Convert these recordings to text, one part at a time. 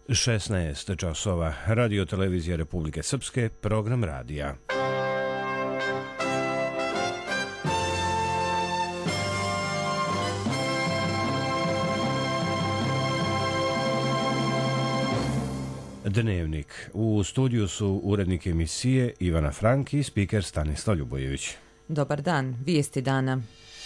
16 časova. Radio televizija Republike Srpske, program radija. Dnevnik. U studiju su urednik emisije Ivana Frank i spiker Stanislav Ljubojević. Dobar dan, vijesti dana.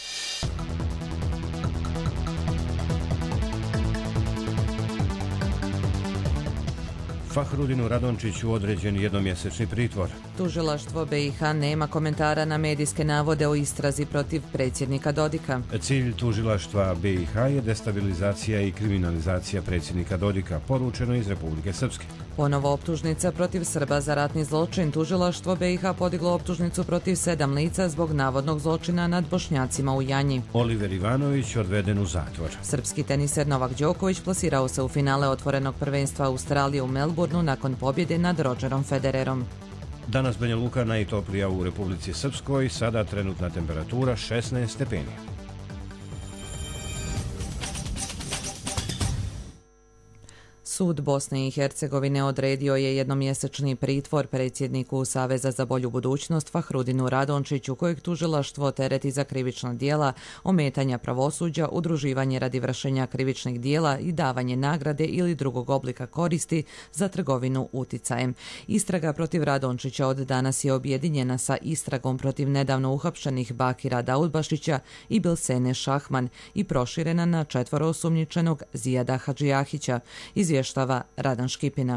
Fahrudinu Radončiću određen jednomjesečni pritvor. Tužilaštvo BiH nema komentara na medijske navode o istrazi protiv predsjednika Dodika. Cilj tužilaštva BiH je destabilizacija i kriminalizacija predsjednika Dodika, poručeno iz Republike Srpske. Ponovo optužnica protiv Srba za ratni zločin. Tužilaštvo BiH podiglo optužnicu protiv 7 lica zbog navodnog zločina nad Bošnjacima u Janji. Oliver Ivanović odveden u zatvor. Srpski teniser Novak Đoković plasirao se u finale otvorenog prvenstva Australije u Melbourneu nakon pobjede nad Rogerom Federerom. Danas Banja Luka najtoplija u Republici Srpskoj, sada trenutna temperatura 16 stepeni. Sud Bosne i Hercegovine odredio je jednomjesečni pritvor predsjedniku Saveza za bolju budućnost Fahrudinu Radončiću, kojeg tužilaštvo tereti za krivična djela, ometanja pravosuđa, udruživanje radi vršenja krivičnih djela i davanje nagrade ili drugog oblika koristi za trgovinu uticajem. Istraga protiv Radončića od danas je objedinjena sa istragom protiv nedavno uhapšenih Bakira Daudbašića i Bilsene Šahman i proširena na 4 osumnjičenog Zijada Hadžijahića, izvještava Radan Škipina.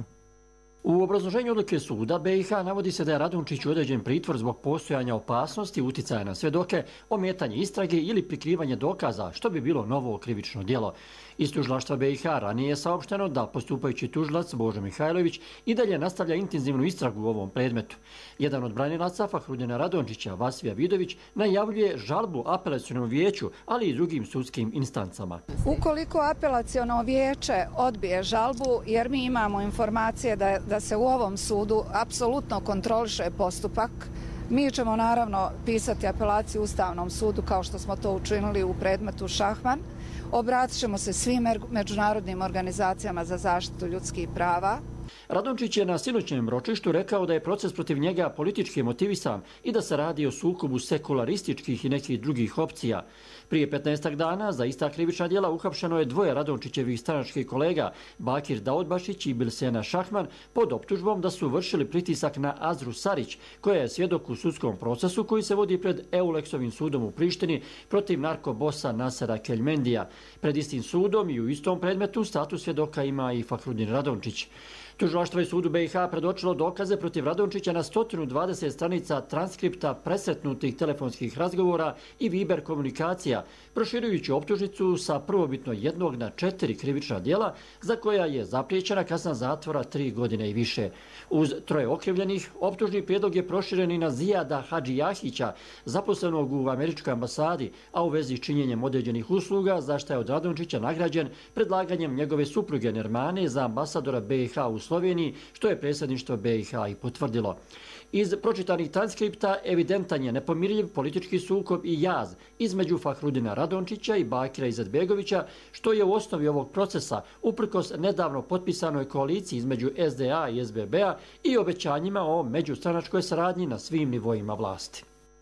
U obrazloženju odluke suda BiH navodi se da je Radončiću određen pritvor zbog postojanja opasnosti uticaja na svjedoke, ometanje istrage ili prikrivanje dokaza, što bi bilo novo krivično djelo. Iz tužilaštva BiH ranije je saopšteno da postupajući tužilac Božo Mihajlović i dalje nastavlja intenzivnu istragu u ovom predmetu. Jedan od branilaca Fahrudina Radončića, Vasvija Vidović, najavljuje žalbu apelacionom vijeću, ali i drugim sudskim instancama. Ukoliko apelaciono vijeće odbije žalbu, jer mi imamo informacije da se u ovom sudu apsolutno kontroliše postupak, mi ćemo naravno pisati apelaciju Ustavnom sudu kao što smo to učinili u predmetu Šahman. Obratit ćemo se svim međunarodnim organizacijama za zaštitu ljudskih prava. Radončić je na sinoćnjem ročištu rekao da je proces protiv njega politički motivisan i da se radi o sukobu sekularističkih i nekih drugih opcija. Prije 15 dana za ista krivična djela uhapšeno je 2 Radončićevih stranačkih kolega, Bakir Daudbašić i Bilsena Šahman, pod optužbom da su vršili pritisak na Azru Sarić, koja je svjedok u sudskom procesu koji se vodi pred Euleksovim sudom u Prištini protiv narkobosa Nasera Keljmendija. Pred istim sudom i u istom predmetu status svjedoka ima i Fahrudin Radončić. Tužilaštvo je sudu BiH predočilo dokaze protiv Radončića na 120 stranica transkripta presretnutih telefonskih razgovora i Viber komunikacija, proširujući optužnicu sa prvobitno 1 na 4 krivična djela za koja je zapriječena kazna zatvora 3 godine i više. Uz 3 okrivljenih, optužni prijedlog je proširen i na Zijada Hadžijahića, zaposlenog u američkoj ambasadi, a u vezi s činjenjem određenih usluga, za što je od Radončića nagrađen predlaganjem njegove supruge Nermane za ambasadora BiH u Sloveniji, što je predsjedništvo BiH i potvrdilo. Iz pročitanih transkripta evidentan je nepomirljiv politički sukob i jaz između Fahrudina Radončića i Bakira Izetbegovića, što je u osnovi ovog procesa uprkos nedavno potpisanoj koaliciji između SDA i SBB-a i obećanjima o međustranačkoj saradnji na svim nivoima vlasti.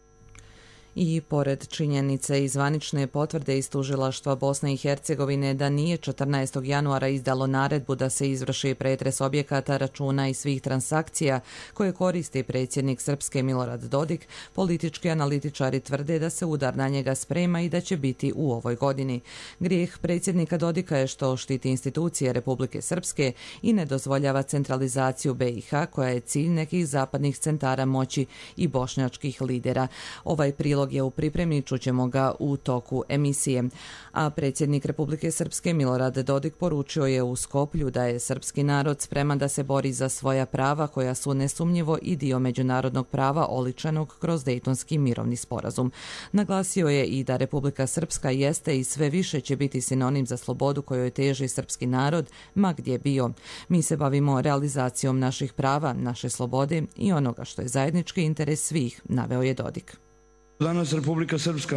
I pored činjenice i zvanične potvrde iz tužilaštva Bosne i Hercegovine da nije 14. januara izdalo naredbu da se izvrši pretres objekata, računa i svih transakcija koje koristi predsjednik Srpske Milorad Dodik, politički analitičari tvrde da se udar na njega sprema i da će biti u ovoj godini. Grijeh predsjednika Dodika je što štiti institucije Republike Srpske i ne dozvoljava centralizaciju BiH, koja je cilj nekih zapadnih centara moći i bošnjačkih lidera. Ovaj prilog je u pripremi, čućemo ga u toku emisije. A predsjednik Republike Srpske Milorad Dodik poručio je u Skoplju da je srpski narod spreman da se bori za svoja prava koja su nesumnjivo i dio međunarodnog prava oličenog kroz Dejtonski mirovni sporazum. Naglasio je i da Republika Srpska jeste i sve više će biti sinonim za slobodu kojoj teži srpski narod, ma gdje bio. Mi se bavimo realizacijom naših prava, naše slobode i onoga što je zajednički interes svih, naveo je Dodik. Danas Republika Srpska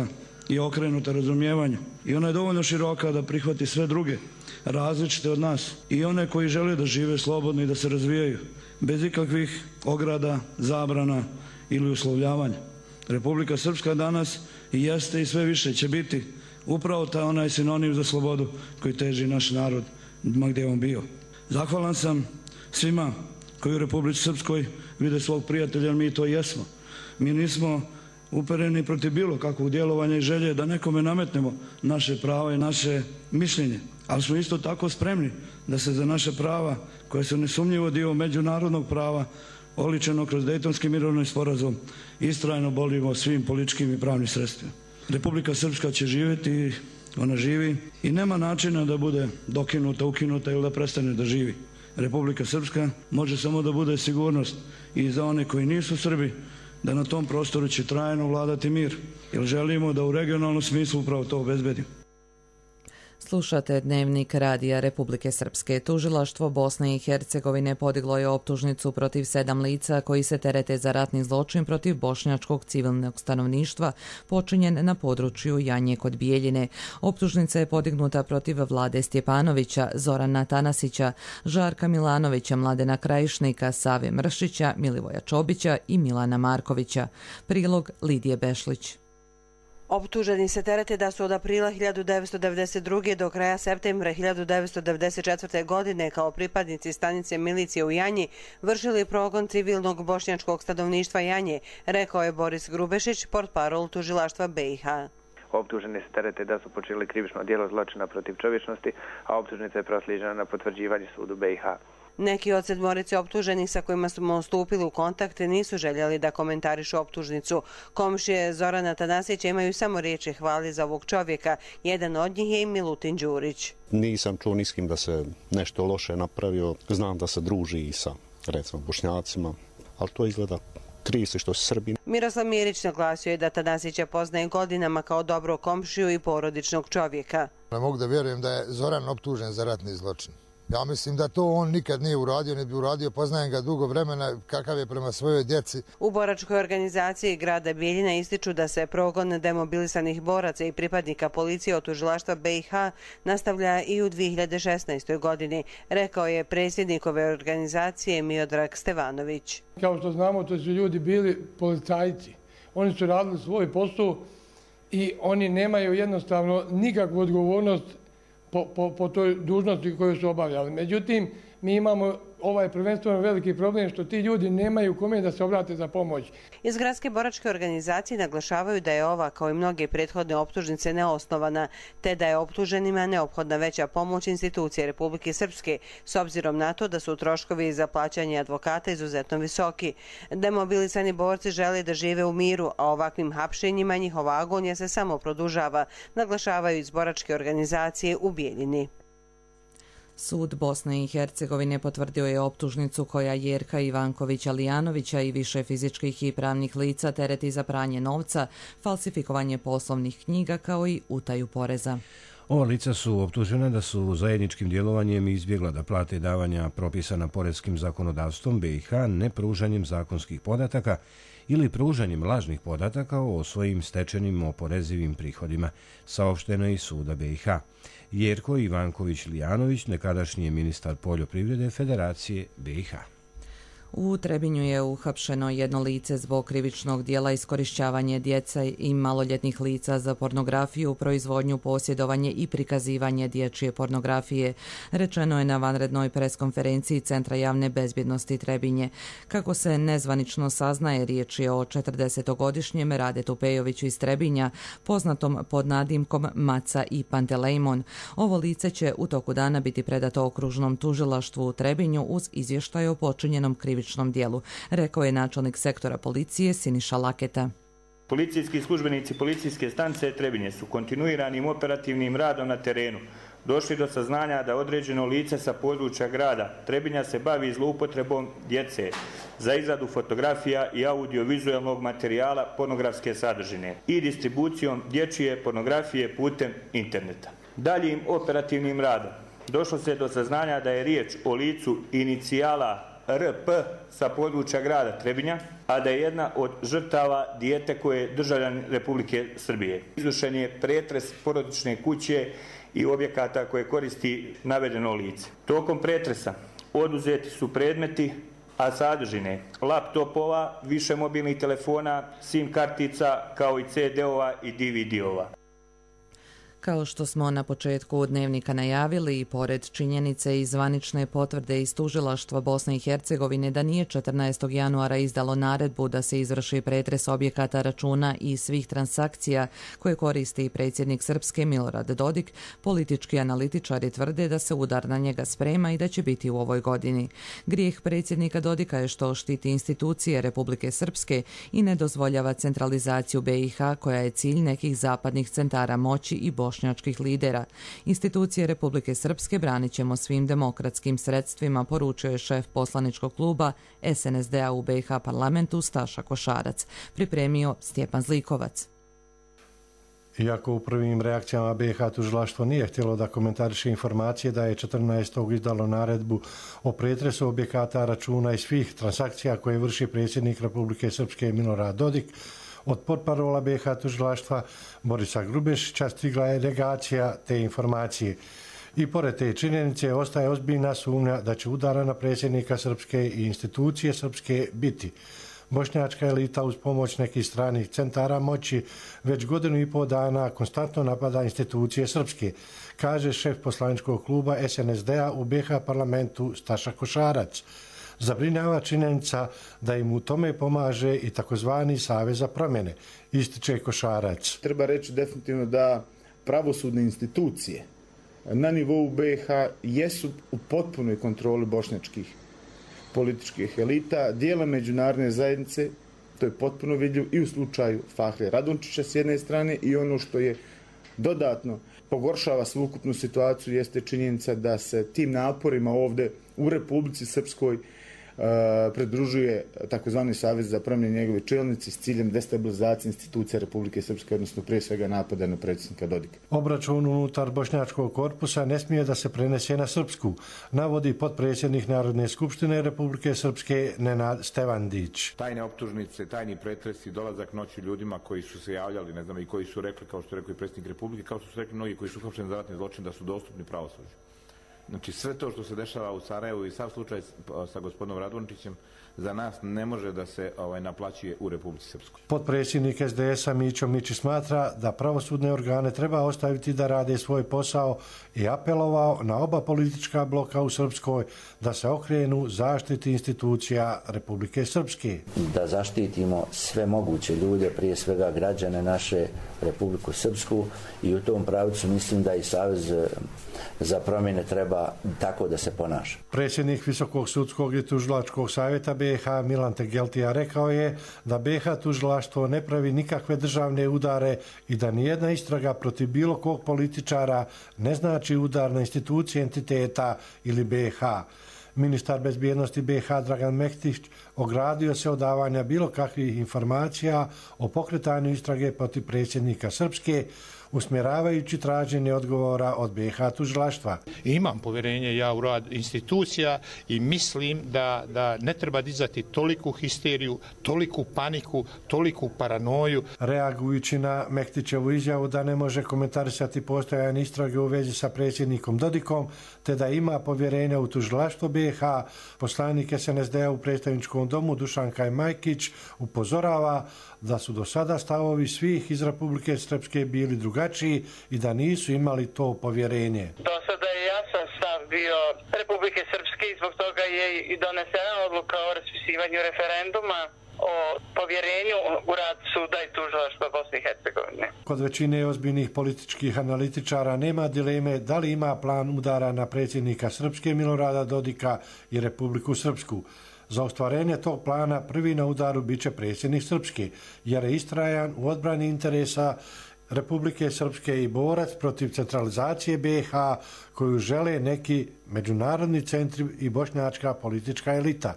je okrenuta razumijevanju i ona je dovoljno široka da prihvati sve druge, različite od nas i one koji žele da žive slobodno i da se razvijaju, bez ikakvih ograda, zabrana ili uslovljavanja. Republika Srpska danas i jeste i sve više će biti upravo onaj sinonim za slobodu koji teži naš narod, ma gdje on bio. Zahvalan sam svima koji u Republici Srpskoj vide svog prijatelja, jer mi to jesmo. Mi nismo upereni protiv bilo kakvog djelovanja i želje da nekome nametnemo naše prava i naše mišljenje, ali smo isto tako spremni da se za naše prava, koje su nesumnjivo dio međunarodnog prava, oličeno kroz Dejtonski mirovni sporazum, istrajno borimo svim političkim i pravnim sredstvima. Republika Srpska će živjeti, ona živi i nema načina da bude dokinuta, ukinuta ili da prestane da živi. Republika Srpska može samo da bude sigurnost i za one koji nisu Srbi, da na tom prostoru će trajno vladati mir, jer želimo da u regionalnom smislu upravo to obezbedimo. Slušate Dnevnik Radija Republike Srpske. Tužilaštvo Bosne i Hercegovine podiglo je optužnicu protiv 7 lica koji se terete za ratni zločin protiv bošnjačkog civilnog stanovništva počinjen na području Janje kod Bijeljine. Optužnica je podignuta protiv Vlade Stjepanovića, Zorana Tanasića, Žarka Milanovića, Mladena Krajišnika, Save Mršića, Milivoja Čobića i Milana Markovića. Prilog Lidije Bešlić. Optuženi se terete da su od aprila 1992. do kraja septembra 1994. godine kao pripadnici stanice milicije u Janji vršili progon civilnog bošnjačkog stanovništva Janje, rekao je Boris Grubešić, portparol tužilaštva BiH. Optuženi se terete da su počinili krivično djelo zločina protiv čovječnosti, a optužnica je proslijeđena na potvrđivanje sudu BiH. Neki od 7 optuženih sa kojima smo stupili u kontakt nisu željeli da komentarišu optužnicu. Komšije Zorana Tanasića imaju samo riječi hvali za ovog čovjeka. Jedan od njih je i Milutin Đurić. Nisam čuo ni s kim da se nešto loše napravio. Znam da se druži i sa, recimo, Bošnjacima, ali to izgleda trisi što su Srbi. Miroslav Mirić naglasio je da Tanasića poznaje godinama kao dobrog komšiju i porodičnog čovjeka. Ne mogu da vjerujem da je Zoran optužen za ratni zločin. Ja mislim da to on nikad nije uradio, ne bi uradio, poznajem ga dugo vremena, kakav je prema svojoj djeci. U boračkoj organizaciji grada Bijeljina ističu da se progon demobilisanih boraca i pripadnika policije od tužilaštva BiH nastavlja i u 2016. godini, rekao je predsjednikove organizacije Miodrag Stevanović. Kao što znamo, to su ljudi bili policajci. Oni su radili svoj posao i oni nemaju jednostavno nikakvu odgovornost po toj dužnosti koju su obavljali. Međutim, mi imamo prvenstveno veliki problem što ti ljudi nemaju kome da se obrate za pomoć. Iz gradske boračke organizacije naglašavaju da je ova, kao i mnoge prethodne optužnice, neosnovana, te da je optuženima neophodna veća pomoć institucije Republike Srpske, s obzirom na to da su troškovi za plaćanje advokata izuzetno visoki. Demobilisani borci žele da žive u miru, a ovakvim hapšenjima njihova agonija se samo produžava, naglašavaju iz boračke organizacije u Bijeljini. Sud Bosne i Hercegovine potvrdio je optužnicu koja Jerka Ivankovića Lijanovića i više fizičkih i pravnih lica tereti za pranje novca, falsifikovanje poslovnih knjiga kao i utaju poreza. Ova lica su optužena da su zajedničkim djelovanjem izbjegla da plate davanja propisana poreskim zakonodavstvom BiH nepružanjem zakonskih podataka ili pružanjem lažnih podataka o svojim stečenim oporezivim prihodima, saopšteno je iz suda BiH. Jerko Ivanković Lijanović, nekadašnji je ministar poljoprivrede Federacije BiH. U Trebinju je uhapšeno jedno lice zbog krivičnog dijela iskorišćavanje djece i maloljetnih lica za pornografiju, proizvodnju, posjedovanje i prikazivanje dječje pornografije, rečeno je na vanrednoj preskonferenciji Centra javne bezbjednosti Trebinje. Kako se nezvanično saznaje, riječ je o 40-godišnjem Radetu Pejoviću iz Trebinja, poznatom pod nadimkom Maca i Pantelejmon. Ovo lice će u toku dana biti predato okružnom tužilaštvu u Trebinju uz izvještaj o počinjenom krivičnom dijelu, rekao je načelnik sektora policije Siniša Laketa. Policijski službenici policijske stanice Trebinje su kontinuiranim operativnim radom na terenu došli do saznanja da određeno lice sa područja grada Trebinja se bavi zloupotrebom djece za izradu fotografija i audiovizualnog materijala pornografske sadržine i distribucijom dječje pornografije putem interneta. Daljim operativnim radom došlo se do saznanja da je riječ o licu inicijala RP sa područja grada Trebinja, a da je jedna od žrtava dijete koje je državljanin Republike Srbije. Izvršen je pretres porodične kuće i objekata koje koristi navedeno lice. Tokom pretresa oduzeti su predmeti, a sadržine laptopova, više mobilnih telefona, SIM kartica, kao i CD-ova i DVD-ova. Kao što smo na početku dnevnika najavili, i pored činjenice i zvanične potvrde iz tužilaštva Bosne i Hercegovine da nije 14. januara izdalo naredbu da se izvrši pretres objekata, računa i svih transakcija koje koristi predsjednik Srpske Milorad Dodik, politički analitičari tvrde da se udar na njega sprema i da će biti u ovoj godini. Grijeh predsjednika Dodika je što štiti institucije Republike Srpske i ne dozvoljava centralizaciju BiH, koja je cilj nekih zapadnih centara moći i bošnjačkih lidera. Institucije Republike Srpske branit ćemo svim demokratskim sredstvima, poručio je šef poslaničkog kluba SNSD-a u BiH parlamentu Staša Košarac. Pripremio Stjepan Zlikovac. Iako u prvim reakcijama BiH tužilaštvo nije htjelo da komentariše informacije da je 14. izdalo naredbu o pretresu objekata, računa i svih transakcija koje vrši predsjednik Republike Srpske Milorad Dodik, od portparola BiH tužilaštva Borisa Grubešića stigla je negacija te informacije. I pored te činjenice ostaje ozbiljna sumnja da će udara na predsjednika Srpske i institucije Srpske biti. Bošnjačka elita uz pomoć nekih stranih centara moći već 1,5 dana konstantno napada institucije Srpske, kaže šef poslaničkog kluba SNSD-a u BiH parlamentu Staša Košarac. Zabrinjava činjenica da im u tome pomaže i takozvani Savez za promjene, ističe Košarac. Treba reći definitivno da pravosudne institucije na nivou BiH jesu u potpunoj kontroli bošnjačkih političkih elita, dijela međunarodne zajednice, to je potpuno vidljivo i u slučaju Fahre Radončića s jedne strane, i ono što je dodatno pogoršava sveukupnu situaciju jeste činjenica da se tim naporima ovdje u Republici Srpskoj pridružuje takozvani Savez za promjene, njegovi čelnici s ciljem destabilizacije institucija Republike Srpske, odnosno prije svega napada na predsjednika Dodika. Obračun unutar bošnjačkog korpusa ne smije da se prenese na Srpsku, navodi potpredsjednik Narodne skupštine Republike Srpske Nenad Stevandić. Tajne optužnice, tajni pretresi, dolazak noći ljudima koji su se javljali, ne znam, i koji su rekli, kao što je rekao i predsjednik Republike, kao što su rekli mnogi koji su uhapšeni za ratni zločin, da su dostupni pravosuđu. Znači sve to što se dešava u Sarajevu i sav slučaj sa gospodinom Radončićem za nas ne može da se naplaćuje u Republici Srpskoj. Potpredsjednik SDS-a Mićo Mičić smatra da pravosudne organe treba ostaviti da rade svoj posao i apelovao na oba politička bloka u Srpskoj da se okrenu zaštiti institucija Republike Srpske. Da zaštitimo sve moguće ljude, prije svega građane naše Republiku Srpsku, i u tom pravcu mislim da i Savez za promjene treba tako da se ponaša. Predsjednik Visokog sudskog i tužilačkog savjeta BiH Milan Tegeltija rekao je da BiH tužilaštvo ne pravi nikakve državne udare i da nijedna istraga protiv bilo kog političara ne znači udar na institucije entiteta ili BiH. Ministar bezbjednosti BiH Dragan Mektić ogradio se od davanja bilo kakvih informacija o pokretanju istrage protiv predsjednika Srpske, usmjeravajući traženje odgovora od BiH tužilaštva. Imam povjerenje ja u rad institucija i mislim da ne treba dizati toliku histeriju, toliku paniku, toliku paranoju. Reagujući na Mektićevu izjavu da ne može komentarisati postojanje istrage u vezi sa predsjednikom Dodikom, te da ima povjerenja u tužilaštvo BiH, poslanik SNSD-a u predstavničkom domu Dušan Kajmajkić upozorava da su do sada stavovi svih iz Republike Srpske bili drugačiji i da nisu imali to povjerenje. Do sada je jasan stav bio Republike Srpske i zbog toga je i donesena odluka o raspisivanju referenduma o povjerenju u rad suda i tužilaštva Bosne i Hercegovine. Kod većine ozbiljnih političkih analitičara nema dileme da li ima plan udara na predsjednika Srpske Milorada Dodika i Republiku Srpsku. Za ostvarenje tog plana prvi na udaru biće predsjednik Srpske, jer je istrajan u odbrani interesa Republike Srpske i borac protiv centralizacije BiH koju žele neki međunarodni centri i bošnjačka politička elita,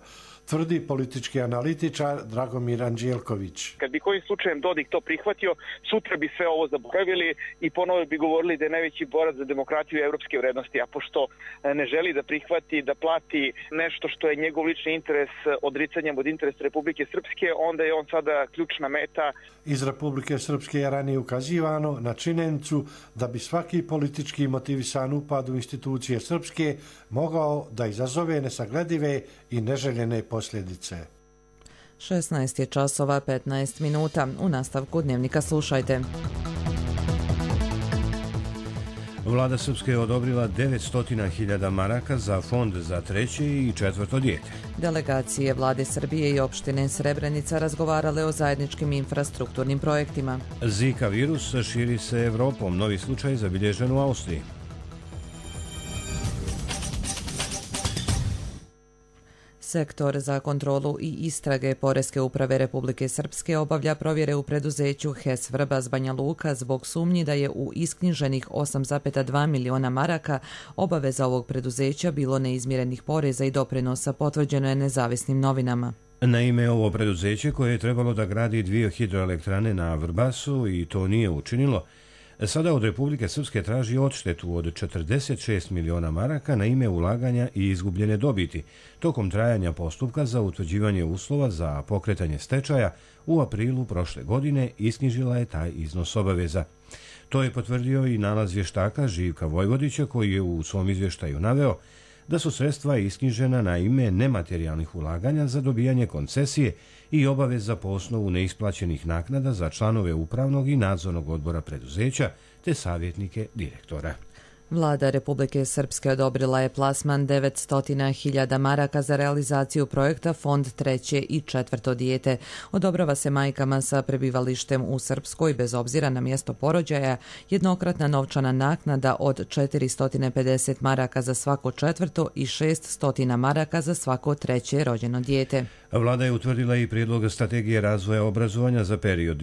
tvrdi politički analitičar Dragomir Anđelković. Kad bi kojim slučajem Dodik to prihvatio, sutra bi sve ovo zaboravili i ponovo bi govorili da je najveći borac za demokratiju i evropske vrednosti, a pošto ne želi da prihvati, da plati nešto što je njegov lični interes odricanjem od interesa Republike Srpske, onda je on sada ključna meta. Iz Republike Srpske je ranije ukazivano na činjenicu da bi svaki politički motivisan upad u institucije srpske mogao da izazove nesagledive i neželjene posljedice. 16 je časova 15 minuta. U nastavku dnevnika slušajte. Vlada Srpske je odobrila 900.000 maraka za fond za treće i četvrto dijete. Delegacije Vlade Srbije i opštine Srebrenica razgovarale o zajedničkim infrastrukturnim projektima. Zika virus širi se Evropom. Novi slučaj zabilježen u Austriji. Sektor za kontrolu i istrage Poreske uprave Republike Srpske obavlja provjere u preduzeću HES Vrbas Banja Luka zbog sumnji da je u isknjiženih 8,2 miliona maraka obaveza ovog preduzeća bilo neizmirenih poreza i doprinosa, potvrđeno je nezavisnim novinama. Naime, ovo preduzeće koje je trebalo da gradi 2 hidroelektrane na Vrbasu i to nije učinilo, sada od Republike Srpske traži odštetu od 46 miliona maraka na ime ulaganja i izgubljene dobiti tokom trajanja postupka za utvrđivanje uslova za pokretanje stečaja u aprilu prošle godine isknjižila je taj iznos obaveza. To je potvrdio i nalaz vještaka Živka Vojvodića koji je u svom izvještaju naveo da su sredstva isknjižena na ime nematerijalnih ulaganja za dobijanje koncesije i obaveza po osnovu neisplaćenih naknada za članove upravnog i nadzornog odbora preduzeća te savjetnike direktora. Vlada Republike Srpske odobrila je plasman 900.000 maraka za realizaciju projekta Fond treće i četvrto dijete. Odobrava se majkama sa prebivalištem u Srpskoj bez obzira na mjesto porođaja, jednokratna novčana naknada od 450 maraka za svako četvrto i 600 maraka za svako treće rođeno dijete. Vlada je utvrdila i prijedlog strategije razvoja obrazovanja za period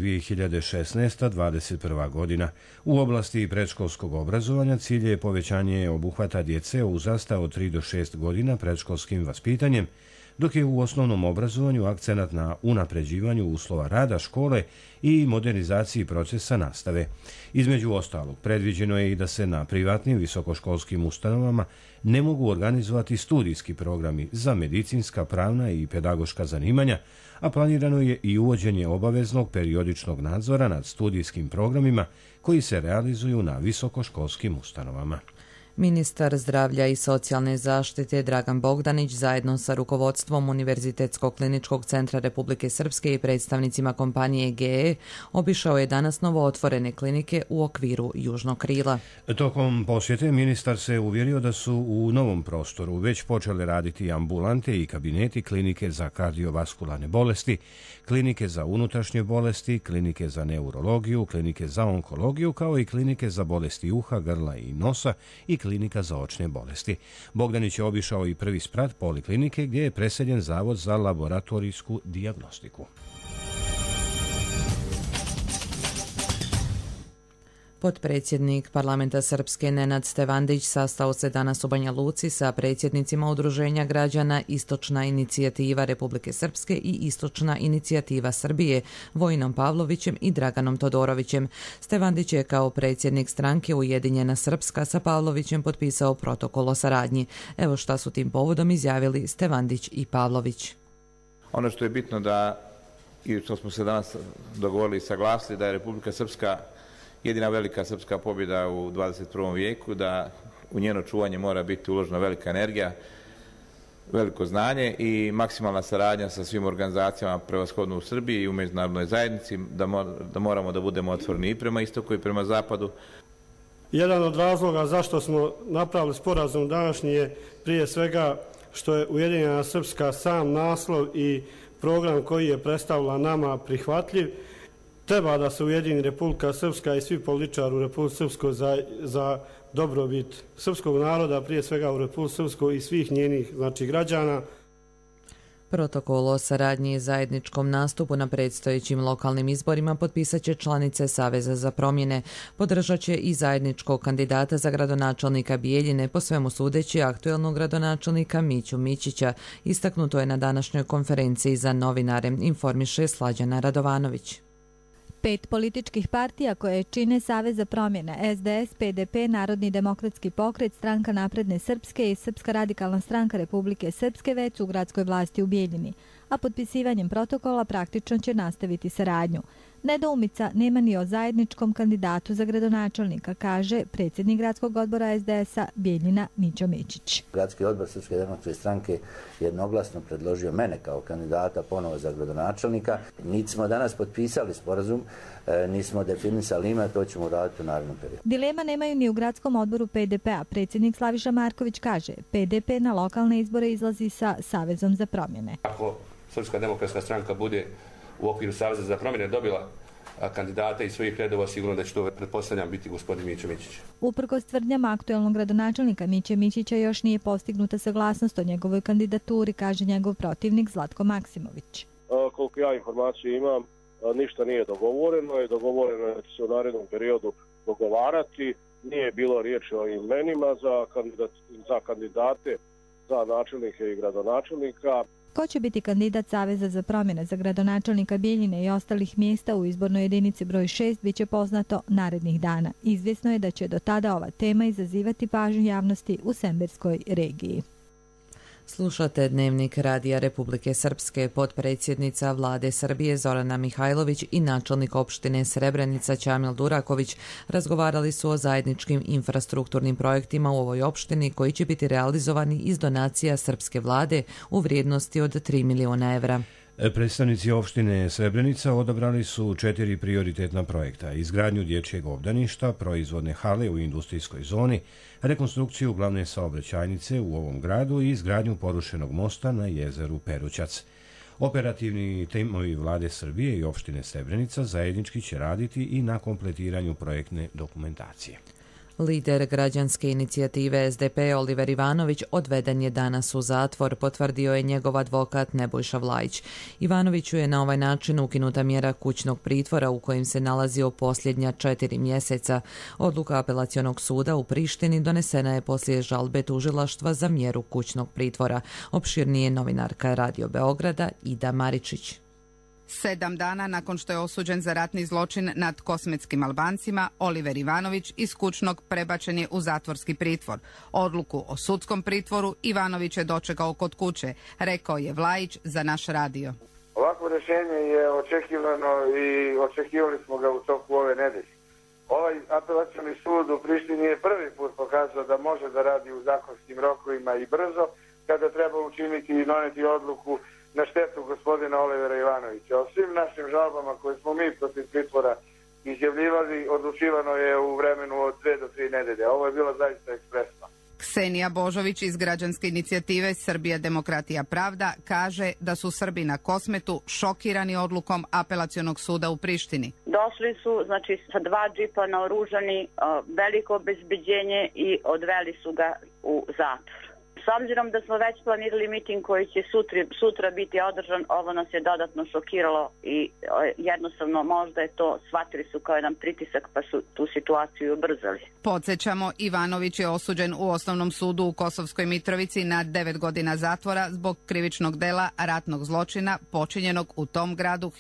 2016-2021 godina. U oblasti predškolskog obrazovanja cilj je povećanje obuhvata djece uzrasta od 3 do 6 godina predškolskim vaspitanjem, dok je u osnovnom obrazovanju akcenat na unapređivanju uslova rada škole i modernizaciji procesa nastave. Između ostalog, predviđeno je i da se na privatnim visokoškolskim ustanovama ne mogu organizovati studijski programi za medicinska, pravna i pedagoška zanimanja, a planirano je i uvođenje obaveznog periodičnog nadzora nad studijskim programima koji se realizuju na visokoškolskim ustanovama. Ministar zdravlja i socijalne zaštite Dragan Bogdanić zajedno sa rukovodstvom Univerzitetskog kliničkog centra Republike Srpske i predstavnicima kompanije GE obišao je danas novootvorene klinike u okviru Južnog krila. Tokom posjete ministar se uvjerio da su u novom prostoru već počele raditi ambulante i kabineti klinike za kardiovaskularne bolesti, klinike za unutrašnje bolesti, klinike za neurologiju, klinike za onkologiju, kao i klinike za bolesti uha, grla i nosa i klinika za očne bolesti. Bogdanić je obišao i prvi sprat poliklinike gdje je preseljen Zavod za laboratorijsku dijagnostiku. Potpredsjednik parlamenta Srpske Nenad Stevandić sastao se danas u Banja Luci sa predsjednicima udruženja građana Istočna inicijativa Republike Srpske i Istočna inicijativa Srbije, Vojinom Pavlovićem i Draganom Todorovićem. Stevandić je kao predsjednik stranke Ujedinjena Srpska sa Pavlovićem potpisao protokol o saradnji. Evo šta su tim povodom izjavili Stevandić i Pavlović. Ono što je bitno da, i što smo se danas dogovorili i saglasili, da je Republika Srpska jedina velika srpska pobjeda u 21. vijeku, da u njeno čuvanje mora biti uložena velika energija, veliko znanje i maksimalna saradnja sa svim organizacijama prevashodno u Srbiji i u međunarodnoj zajednici, da moramo da budemo otvoreni i prema istoku i prema zapadu. Jedan od razloga zašto smo napravili sporazum današnji je prije svega što je Ujedinjena Srpska sam naslov i program koji je predstavila nama prihvatljiv. Treba da se ujedini Republika Srpska i svi političari u Republike Srpskoj za dobrobit srpskog naroda, prije svega u Republike Srpskoj i svih njenih građana. Protokol o saradnji i zajedničkom nastupu na predstojećim lokalnim izborima potpisat će članice Saveza za promjene. Podržat će i zajedničkog kandidata za gradonačelnika Bijeljine, po svemu sudeći aktuelnog gradonačelnika Miću Mićića. Istaknuto je na današnjoj konferenciji za novinare, informiše Slađana Radovanović. 5 političkih partija koje čine Savez za promjene, SDS, PDP, Narodni demokratski pokret, Stranka napredne Srpske i Srpska radikalna stranka Republike Srpske već su u gradskoj vlasti u Bijeljini, a potpisivanjem protokola praktično će nastaviti saradnju. Nedoumica nema ni o zajedničkom kandidatu za gradonačelnika, kaže predsjednik gradskog odbora SDS-a Bijeljina Mićo Mićić. Gradski odbor Srpske demokratske stranke jednoglasno predložio mene kao kandidata ponovo za gradonačelnika. Niti smo danas potpisali sporazum, nismo definisali ime, to ćemo raditi u narednom periodu. Dilema nemaju ni u gradskom odboru PDP-a. Predsjednik Slaviša Marković kaže, PDP na lokalne izbore izlazi sa Savezom za promjene. Ako Srpska demokratska stranka bude u okviru Saveza za promjene dobila kandidata iz svojih redova, sigurno da će to, pretpostavljam, biti gospodin Mićo Mićić. Uprkos tvrdnjama aktuelnog gradonačelnika Miće Mićića još nije postignuta saglasnost o njegovoj kandidaturi, kaže njegov protivnik Zlatko Maksimović. Koliko ja informaciju imam, ništa nije dogovoreno, je dogovoreno da će se u narednom periodu dogovarati. Nije bilo riječi o imenima za kandidate, za načelnike i gradonačelnika. Ko će biti kandidat Saveza za promjene za gradonačelnika Bijeljine i ostalih mjesta u izbornoj jedinici broj 6 bit će poznato narednih dana. Izvjesno je da će do tada ova tema izazivati pažnju javnosti u Semberskoj regiji. Slušate Dnevnik Radija Republike Srpske. Potpredsjednica Vlade Srbije Zorana Mihajlović i načelnik opštine Srebrenica Ćamil Duraković razgovarali su o zajedničkim infrastrukturnim projektima u ovoj opštini koji će biti realizovani iz donacija srpske vlade u vrijednosti od 3 miliona evra. Predstavnici opštine Srebrenica odabrali su 4 prioritetna projekta: izgradnju dječjeg obdaništa, proizvodne hale u industrijskoj zoni, rekonstrukciju glavne saobraćajnice u ovom gradu i izgradnju porušenog mosta na jezeru Perućac. Operativni timovi Vlade Srbije i opštine Srebrenica zajednički će raditi i na kompletiranju projektne dokumentacije. Lider građanske inicijative SDP Oliver Ivanović odveden je danas u zatvor, potvrdio je njegov advokat Nebojša Vlajić. Ivanoviću je na ovaj način ukinuta mjera kućnog pritvora u kojem se nalazio posljednja 4 mjeseca. Odluka apelacionog suda u Prištini donesena je poslije žalbe tužilaštva za mjeru kućnog pritvora. Opširnije novinarka Radio Beograda Ida Maričić. 7 dana nakon što je osuđen za ratni zločin nad kosmetskim Albancima, Oliver Ivanović iz kućnog prebačen je u zatvorski pritvor. Odluku o sudskom pritvoru Ivanović je dočekao kod kuće, rekao je Vlajić za naš radio. Ovako rješenje je očekivano i očekivali smo ga u toku ove nedelje. Ovaj apelacioni sud u Prištini je prvi put pokazao da može da radi u zakonskim rokovima i brzo, kada treba učiniti i doneti odluku na štetu gospodina Olivera Ivanovića. O svim našim žalbama koje smo mi protiv pritvora izjavljivali, odlučivano je u vremenu od 2 do 3 nedelje. Ovo je bilo zaista ekspresno. Ksenija Božović iz građanske inicijative Srbija demokratija pravda kaže da su Srbi na Kosmetu šokirani odlukom apelacionog suda u Prištini. Došli su sa 2 džipa naoružani, veliko obezbeđenje i odveli su ga u zatvor. S obzirom da smo već planirali miting koji će sutra biti održan, ovo nas je dodatno šokiralo i jednostavno možda je to, shvatili su kao jedan pritisak pa su tu situaciju ubrzali. Podsjećamo, Ivanović je osuđen u Osnovnom sudu u Kosovskoj Mitrovici na 9 godina zatvora zbog krivičnog dela ratnog zločina počinjenog u tom gradu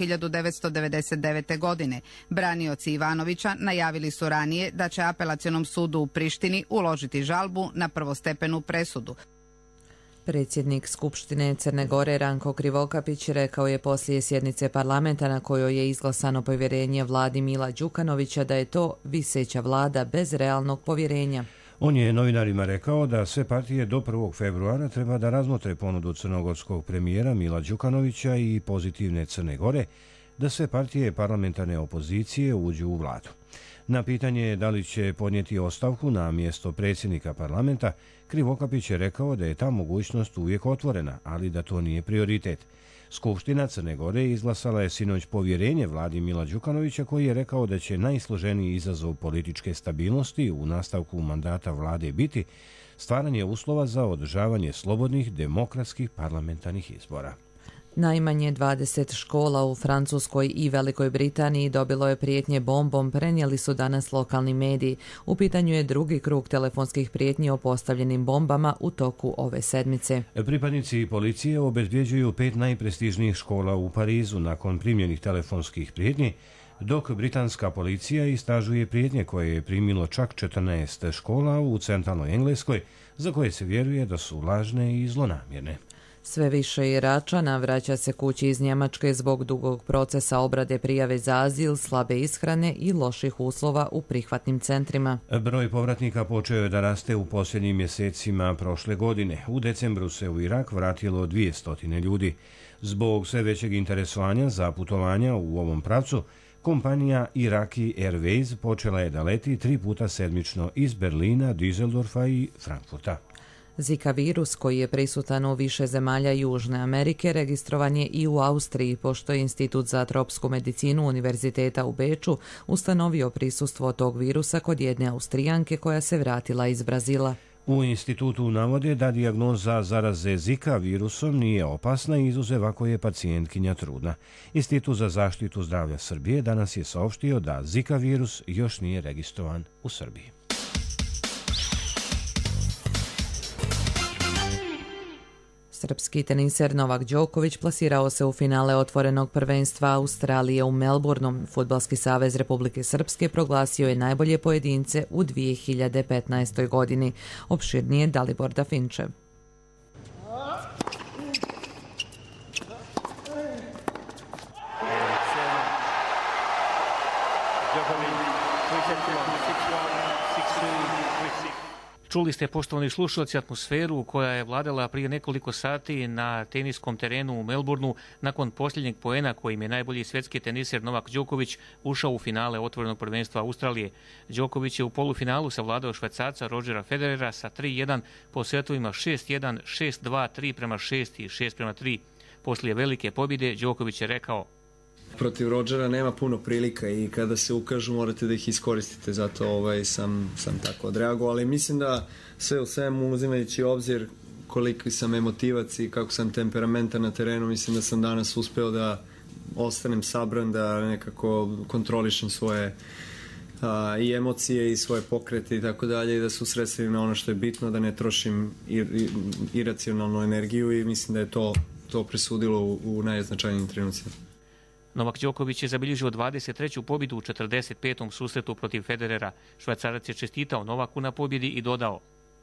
1999. godine. Branioci Ivanovića najavili su ranije da će apelacionom sudu u Prištini uložiti žalbu na prvostepenu presudu. Predsjednik Skupštine Crne Gore Ranko Krivokapić rekao je poslije sjednice parlamenta na kojoj je izglasano povjerenje vladi Mila Đukanovića da je to viseća vlada bez realnog povjerenja. On je novinarima rekao da sve partije do 1. februara treba da razmotre ponudu crnogorskog premijera Mila Đukanovića i pozitivne Crne Gore da sve partije parlamentarne opozicije uđu u vladu. Na pitanje da li će podnijeti ostavku na mjesto predsjednika parlamenta, Krivokapić je rekao da je ta mogućnost uvijek otvorena, ali da to nije prioritet. Skupština Crne Gore izglasala je sinoć povjerenje vladi Mila Đukanovića, koji je rekao da će najsloženiji izazov političke stabilnosti u nastavku mandata vlade biti stvaranje uslova za održavanje slobodnih demokratskih parlamentarnih izbora. Najmanje 20 škola u Francuskoj i Velikoj Britaniji dobilo je prijetnje bombom, prenijeli su danas lokalni mediji. U pitanju je drugi krug telefonskih prijetnji o postavljenim bombama u toku ove sedmice. Pripadnici policije obezbjeđuju 5 najprestižnijih škola u Parizu nakon primljenih telefonskih prijetnji, dok britanska policija istražuje prijetnje koje je primilo čak 14 škola u centralnoj Engleskoj, za koje se vjeruje da su lažne i zlonamjerne. Sve više Iračana vraća se kući iz Njemačke zbog dugog procesa obrade prijave za azil, slabe ishrane i loših uslova u prihvatnim centrima. Broj povratnika počeo je da raste u posljednjim mjesecima prošle godine. U decembru se u Irak vratilo 200 ljudi. Zbog sve većeg interesovanja za putovanja u ovom pravcu, kompanija Iraqi Airways počela je da leti 3 puta sedmično iz Berlina, Düsseldorfa i Frankfurta. Zika virus, koji je prisutan u više zemalja Južne Amerike, registrovan je i u Austriji, pošto je Institut za tropsku medicinu Univerziteta u Beču ustanovio prisustvo tog virusa kod jedne Austrijanke koja se vratila iz Brazila. U institutu navode da dijagnoza zaraze Zika virusom nije opasna, izuzev ako je pacijentkinja trudna. Institut za zaštitu zdravlja Srbije danas je saopštio da Zika virus još nije registrovan u Srbiji. Srpski teniser Novak Đoković plasirao se u finale otvorenog prvenstva Australije u Melbourneu. Fudbalski savez Republike Srpske proglasio je najbolje pojedince u 2015. godini. Opširnije Dalibor Dafinčev. Čuli ste, poštovani slušalci, atmosferu koja je vladala prije nekoliko sati na teniskom terenu u Melbourneu nakon posljednjeg poena kojim je najbolji svjetski teniser Novak Đoković ušao u finale otvorenog prvenstva Australije. Đoković je u polufinalu savladao Švajcarca Rodgera Federera sa 3-1 po setovima 6-1, 6-2, 3:6 i 6:3. Poslije velike pobjede Đoković je rekao: Protiv Rodgera nema puno prilika i kada se ukažu morate da ih iskoristite, zato sam tako odreagovao, ali mislim da sve u svemu, uzimajući obzir koliki sam emotivac i kako sam temperamentan na terenu, mislim da sam danas uspeo da ostanem sabran, da nekako kontrolišem svoje i emocije i svoje pokrete i tako dalje i da se usredstvim na ono što je bitno, da ne trošim iracionalnu energiju i mislim da je to presudilo u najznačajnijim trenucima. Novak Đoković je zabilježio 23. pobjedu u 45. susretu protiv Federera. Švajcarac je čestitao Novaku na pobjedi i dodao: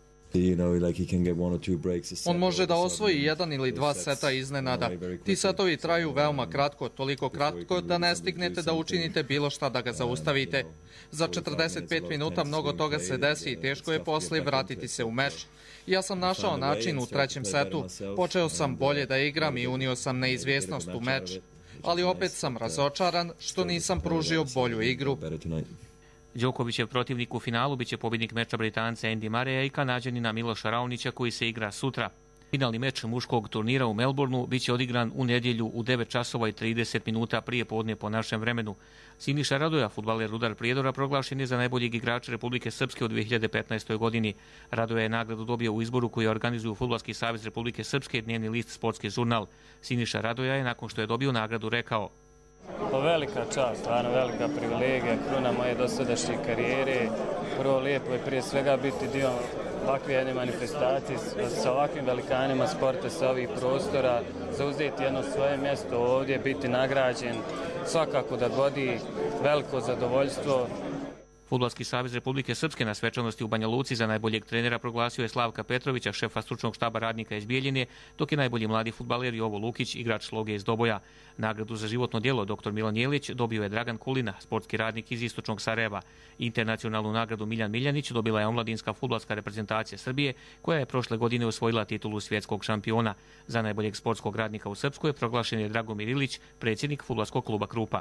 On može da osvoji 1 ili 2 seta iznenada. Ti setovi traju veoma kratko, toliko kratko da ne stignete da učinite bilo šta da ga zaustavite. Za 45 minuta mnogo toga se desi i teško je poslije vratiti se u meč. Ja sam našao način u trećem setu. Počeo sam bolje da igram i unio sam neizvjesnost u meč. Ali opet sam razočaran što nisam pružio bolju igru. Đokovićev protivnik u finalu biće pobjednik meča Britanca Andy Murraya i Kanađanina Miloša Raonića koji se igra sutra. Finalni meč muškog turnira u Melbourneu biće odigran u nedjelju u 9 časova i 30 minuta prije podne po našem vremenu. Siniša Radoja, fudbaler Rudar Prijedora, proglašen je za najboljeg igrača Republike Srpske u 2015. godini. Radoja je nagradu dobio u izboru koji organizuju Fudbalski savez Republike Srpske, dnevni list Sportski žurnal. Siniša Radoja je nakon što je dobio nagradu rekao: Velika čast, stvarno velika privilegija, kruna moje dosadašnje karijere. Prvo, lijepo je prije svega biti dio ovakve jedne manifestacije sa ovakvim velikanima sporta, sa ovih prostora, zauzeti jedno svoje mjesto ovdje, biti nagrađen, svakako da vodi veliko zadovoljstvo. Fudbalski savez Republike Srpske na svečanosti u Banja Luci za najboljeg trenera proglasio je Slavka Petrovića, šefa stručnog štaba radnika iz Bijeljine, dok je najbolji mladi fudbaler Jovo Lukić, igrač Sloge iz Doboja. Nagradu za životno djelo dr. Milan Jelić dobio je Dragan Kulina, sportski radnik iz istočnog Sarajeva. Internacionalnu nagradu Miljan Miljanić dobila je omladinska fudbalska reprezentacija Srbije, koja je prošle godine osvojila titulu svjetskog šampiona. Za najboljeg sportskog radnika u Srpskoj proglašen je Dragomir Ilić, predsjednik fudbalskog kluba Krupa.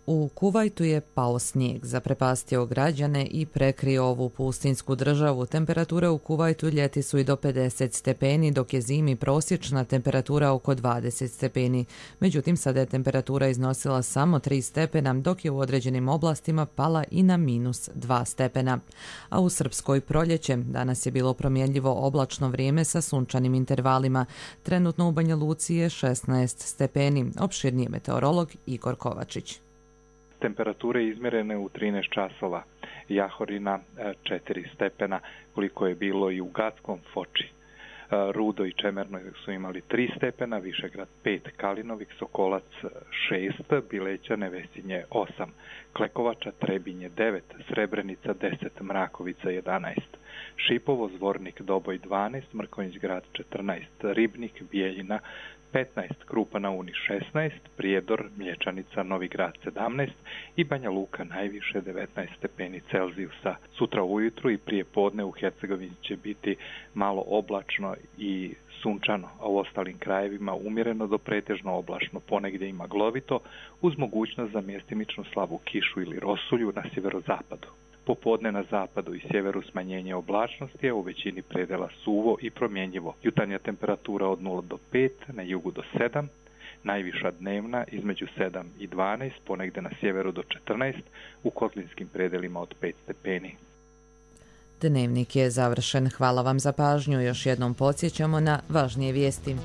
U Kuvajtu je pao snijeg, zaprepastio građane i prekrio ovu pustinsku državu. Temperature u Kuvajtu ljeti su i do 50 stepeni, dok je zimi prosječna temperatura oko 20 stepeni. Međutim, sada je temperatura iznosila samo 3 stepena, dok je u određenim oblastima pala i na -2 stepena. A u Srpskoj proljeće danas je bilo promjenljivo oblačno vrijeme sa sunčanim intervalima. Trenutno u Banja Luci je 16 stepeni. Opširniji meteorolog Igor Kovačić. Temperature izmjerene u 13 časova, Jahorina 4 stepena, koliko je bilo i u Gatskom, Foči. Rudo i Čemerno su imali 3 stepena, Višegrad 5, Kalinovik, Sokolac 6, Bileća, Nevesinje 8, Klekovača, Trebinje 9, Srebrenica 10, Mrakovica 11, Šipovo, Zvornik, Doboj 12, Mrkonjić Grad 14, Ribnik, Bijeljina 15, Krupa na Uni 16, Prijedor, Mlječanica, Novi Grad 17 i Banja Luka najviše 19 stepeni Celzijusa. Sutra ujutru i prije podne u Hercegovini će biti malo oblačno i sunčano, a u ostalim krajevima umjereno do pretežno oblačno, ponegdje i maglovito, uz mogućnost za mjestimičnu slabu kišu ili rosulju na sjeverozapadu. Popodne na zapadu i sjeveru smanjenje oblačnosti, a u većini predela suvo i promjenjivo. Jutarnja temperatura od 0 do 5, na jugu do 7, najviša dnevna između 7 i 12, ponegde na sjeveru do 14, u kotlinskim predelima od 5 stepeni. Dnevnik je završen. Hvala vam za pažnju. Još jednom podsjećamo na važnije vijesti.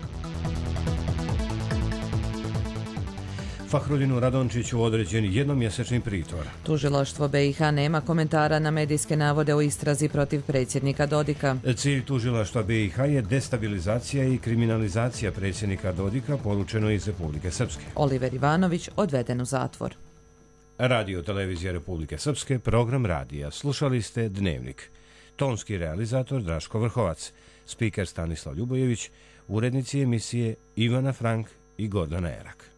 Fahrudinu Radončiću određen jednomjesečni pritvor. Tužilaštvo BiH nema komentara na medijske navode o istrazi protiv predsjednika Dodika. Cilj tužilaštva BiH je destabilizacija i kriminalizacija predsjednika Dodika, poručeno iz Republike Srpske. Oliver Ivanović odveden u zatvor. Radio Televizija Republike Srpske, program radija. Slušali ste Dnevnik. Tonski realizator Draško Vrhovac, spiker Stanislav Ljubojević, urednici emisije Ivana Frank i Gordana Erak.